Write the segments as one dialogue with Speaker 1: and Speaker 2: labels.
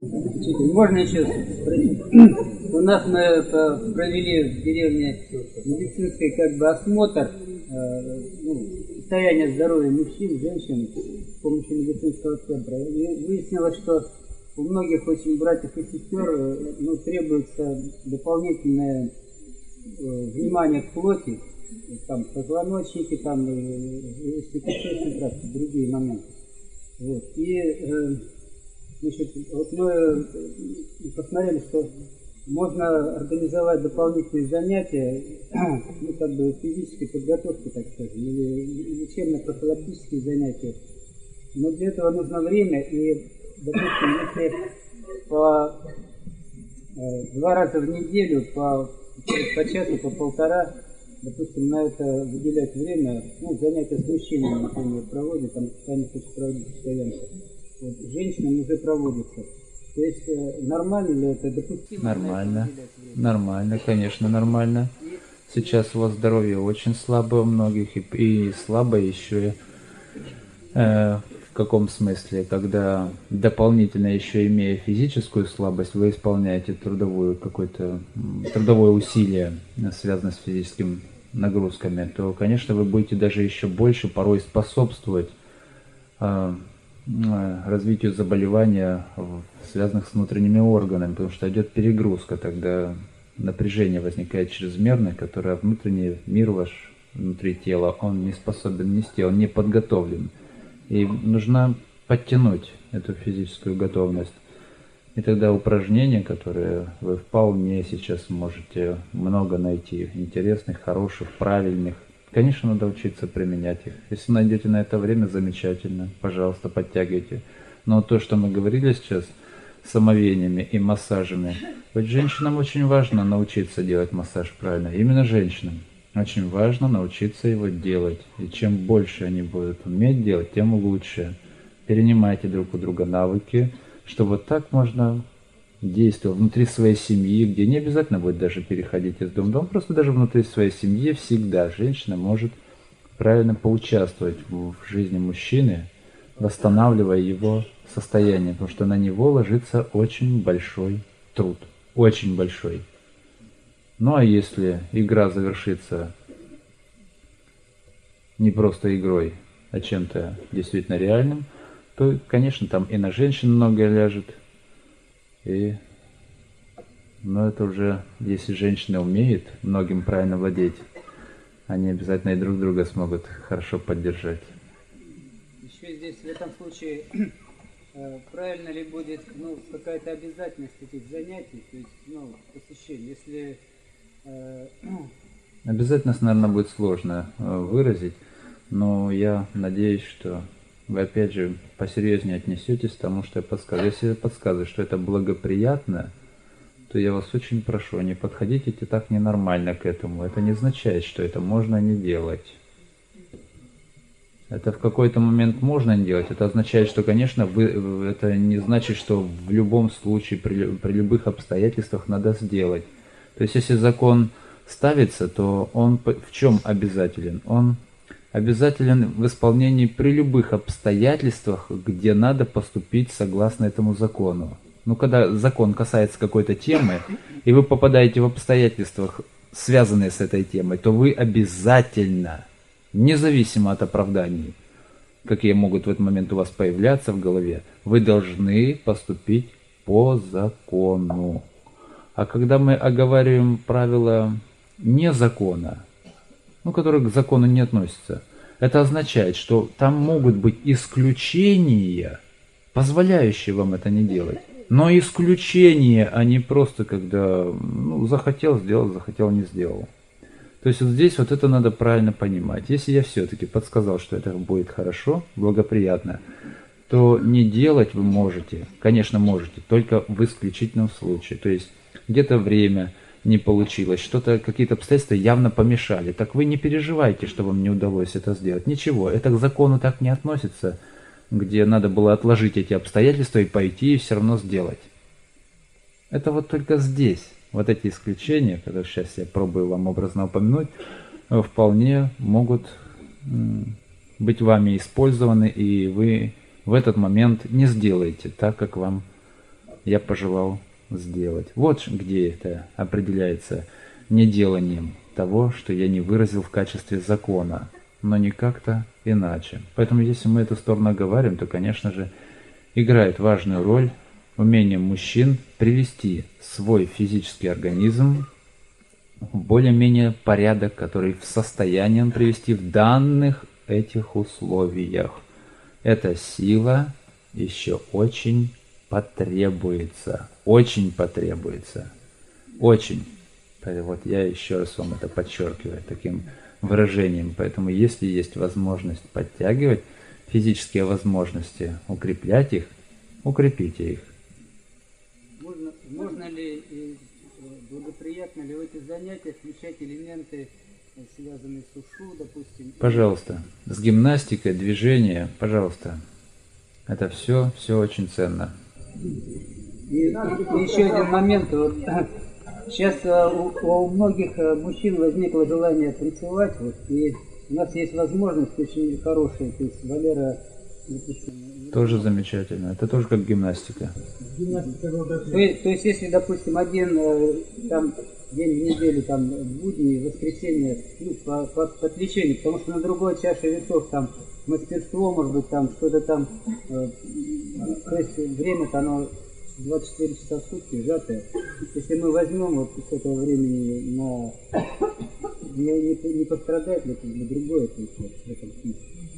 Speaker 1: Учитель, можно еще спросить? У нас мы провели в деревне медицинский осмотр состояния здоровья мужчин, женщин с помощью медицинского центра. И выяснилось, что у многих очень братьев и сестер требуется дополнительное внимание к плоти, там позвоночники, там кишечник, другие моменты. Вот. Мы посмотрели, что можно организовать дополнительные занятия, физической подготовки, так скажем, или лечебно-профилактические занятия. Но для этого нужно время, и, допустим, если по 2 раза в неделю, по часу, по полтора, допустим, на это выделять время, занятия с мужчинами, например, проводят, там, они хотят проводить постоянно. Вот, женщинам уже проводятся. То есть нормально ли это, допустимо?
Speaker 2: Нормально, конечно, нормально. Сейчас у вас здоровье очень слабое у многих, и слабое еще в каком смысле, когда дополнительно еще имея физическую слабость, вы исполняете трудовое усилие, связанное с физическими нагрузками, то, конечно, вы будете даже еще больше порой способствовать развитию заболевания, связанных с внутренними органами, потому что идет перегрузка, тогда напряжение возникает чрезмерное, которое внутренний мир ваш, внутри тела, он не способен нести, он не подготовлен. И нужно подтянуть эту физическую готовность. И тогда упражнения, которые вы вполне сейчас можете много найти, интересных, хороших, правильных, конечно, надо учиться применять их. Если найдете на это время, замечательно. Пожалуйста, подтягивайте. Но то, что мы говорили сейчас с омовениями и массажами, ведь женщинам очень важно научиться делать массаж правильно. Именно женщинам очень важно научиться его делать. И чем больше они будут уметь делать, тем лучше. Перенимайте друг у друга навыки, что вот так можно действовать внутри своей семьи, где не обязательно будет даже переходить из дома в дом, просто даже внутри своей семьи всегда женщина может правильно поучаствовать в жизни мужчины, восстанавливая его состояние, потому что на него ложится очень большой труд, очень большой. Ну а если игра завершится не просто игрой, а чем-то действительно реальным, то, конечно, там и на женщин многое ляжет. Но это уже, если женщина умеет многим правильно владеть, они обязательно и друг друга смогут хорошо поддержать.
Speaker 1: Еще здесь в этом случае правильно ли будет какая-то обязательность этих занятий, то есть посещение, если...
Speaker 2: Обязательность, наверное, будет сложно выразить, но я надеюсь, что вы опять же посерьезнее отнесетесь к тому, что я подсказываю. Если я подсказываю, что это благоприятно, то я вас очень прошу, не подходите так ненормально к этому. Это не означает, что это можно не делать. Это в какой-то момент можно не делать. Это означает, что, конечно, это не значит, что в любом случае, при любых обстоятельствах надо сделать. То есть, если закон ставится, то он в чем обязателен? Он обязателен в исполнении при любых обстоятельствах, где надо поступить согласно этому закону. Когда закон касается какой-то темы, и вы попадаете в обстоятельства, связанные с этой темой, то вы обязательно, независимо от оправданий, какие могут в этот момент у вас появляться в голове, вы должны поступить по закону. А когда мы оговариваем правила не закона, которые к закону не относятся, это означает, что там могут быть исключения, позволяющие вам это не делать. Но исключения, а не просто когда захотел сделал, захотел не сделал. То есть вот здесь вот это надо правильно понимать. Если я все-таки подсказал, что это будет хорошо, благоприятно, то не делать вы можете, конечно можете, только в исключительном случае. То есть где-то время не получилось, какие-то обстоятельства явно помешали. Так вы не переживайте, что вам не удалось это сделать. Ничего, это к закону так не относится, где надо было отложить эти обстоятельства и пойти и все равно сделать. Это вот только здесь, вот эти исключения, которые сейчас я пробую вам образно упомянуть, вполне могут быть вами использованы, и вы в этот момент не сделаете так, как вам я пожелал сделать. Вот где это определяется неделанием того, что я не выразил в качестве закона, но не как-то иначе. Поэтому если мы эту сторону оговариваем, то, конечно же, играет важную роль умение мужчин привести свой физический организм в более-менее порядок, который в состоянии он привести в данных этих условиях. Эта сила еще очень потребуется. Очень потребуется. Очень. Вот я еще раз вам это подчеркиваю таким выражением. Поэтому если есть возможность подтягивать физические возможности, укреплять их, укрепите их.
Speaker 1: Можно ли и благоприятно ли в эти занятия включать элементы, связанные с ушу, допустим?
Speaker 2: Пожалуйста. С гимнастикой, движение, пожалуйста. Это все очень ценно.
Speaker 1: И еще один момент. Вот, сейчас у многих мужчин возникло желание танцевать, вот, и у нас есть возможность очень хорошая. То есть Валера, допустим,
Speaker 2: тоже замечательно. Это тоже как гимнастика.
Speaker 1: То есть если, допустим, один там день в неделю, там будни, воскресенье, ну, по отвлечению, потому что на другой чаше весов там мастерство, может быть, там что-то там, то есть время-то оно 24 часа в сутки сжатое. Если мы возьмем вот с этого времени не пострадает ли как бы другое в этом смысле?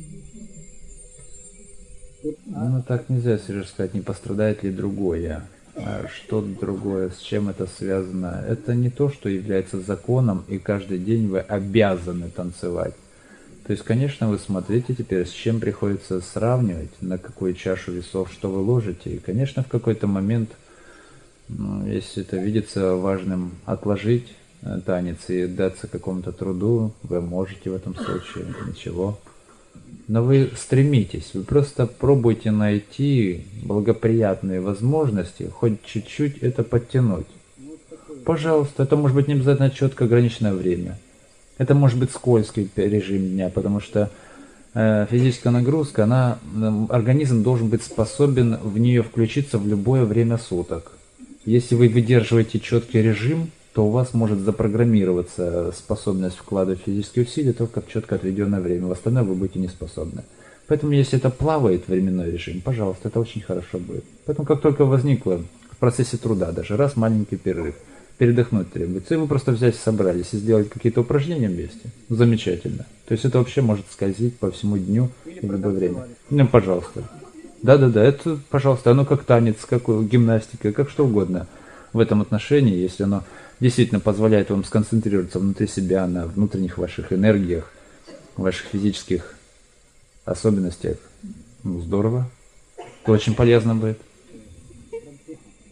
Speaker 2: Ну так нельзя, Сереж, сказать, не пострадает ли другое. А что другое, с чем это связано? Это не то, что является законом, и каждый день вы обязаны танцевать. То есть, конечно, вы смотрите теперь, с чем приходится сравнивать, на какую чашу весов, что вы ложите. И, конечно, в какой-то момент, если это видится важным, отложить танец и даться какому-то труду, вы можете в этом случае, ничего. Но вы стремитесь, вы просто пробуйте найти благоприятные возможности, хоть чуть-чуть это подтянуть. Пожалуйста, это может быть не обязательно четко ограниченное время. Это может быть скользкий режим дня, потому что физическая нагрузка, организм должен быть способен в нее включиться в любое время суток. Если вы выдерживаете четкий режим, то у вас может запрограммироваться способность вкладывать физические усилия только в четко отведенное время. В остальное вы будете не способны. Поэтому, если это плавает временной режим, пожалуйста, это очень хорошо будет. Поэтому, как только возникло в процессе труда, даже раз маленький перерыв, передохнуть требуется, и вы просто взять, собрались и сделать какие-то упражнения вместе, замечательно. То есть это вообще может скользить по всему дню и в любое время. Ну, пожалуйста. Да-да-да, это, пожалуйста, оно как танец, как гимнастика, как что угодно в этом отношении, если оно действительно позволяет вам сконцентрироваться внутри себя, на внутренних ваших энергиях, ваших физических особенностях. Ну, здорово. Это очень полезно будет.